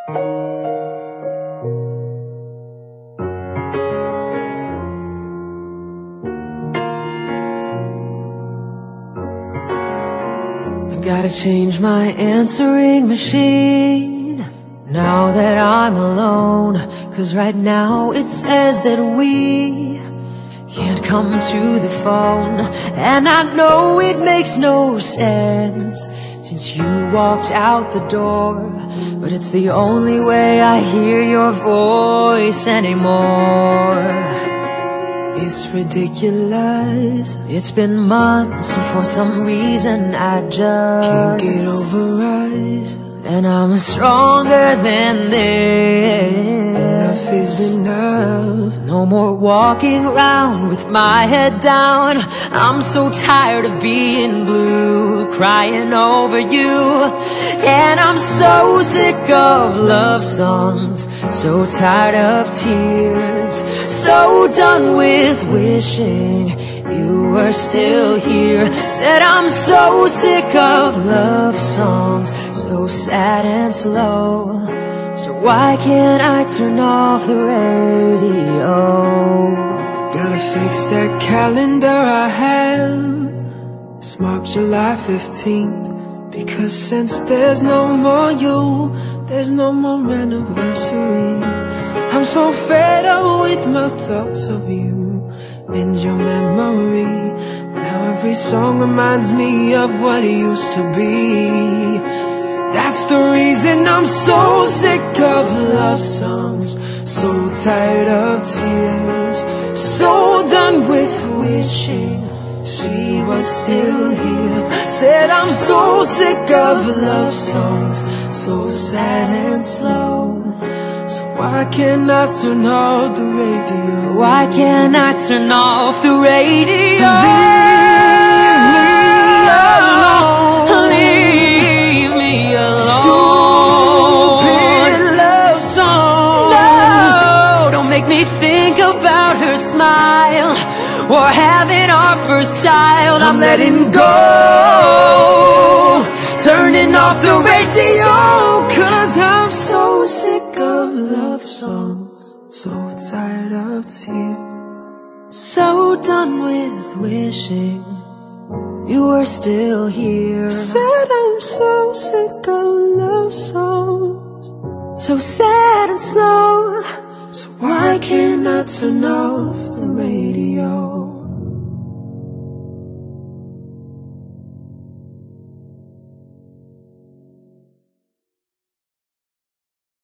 I gotta change my answering machine now that I'm alone, 'cause right now it says that we can't come to the phone. And I know it makes no sense since you walked out the door, but it's the only way I hear your voice anymore. It's ridiculous. It's been months and for some reason I just can't get over us. And I'm stronger than this. Enough is enough. No more walking around with my head down. I'm so tired of being blue, crying over you. And I'm so sick of love songs, so tired of tears, so done with wishing you were still here. Said I'm so sick of love songs, so sad and slow. So why can't I turn off the radio? Gotta fix that calendar I have. It's marked July 15th, because since there's no more you, there's no more anniversary. I'm so fed up with my thoughts of you and your memory. Now every song reminds me of what it used to be. That's the reason I'm so sick of love songs, so tired of tears, so done with wishing she was still here. Said I'm so sick of love songs, so sad and slow. So why can't I turn off the radio? Why can't I turn off the radio? Leave me alone. Stupid love songs. No, don't make me think about her smile or having our first child. I'm letting go, turning off the radio, 'cause I'm so sick of love songs, so tired of tears, so done with wishing you were still here. Said I'm so sick of love songs, so sad and slow. So why can't I turn off the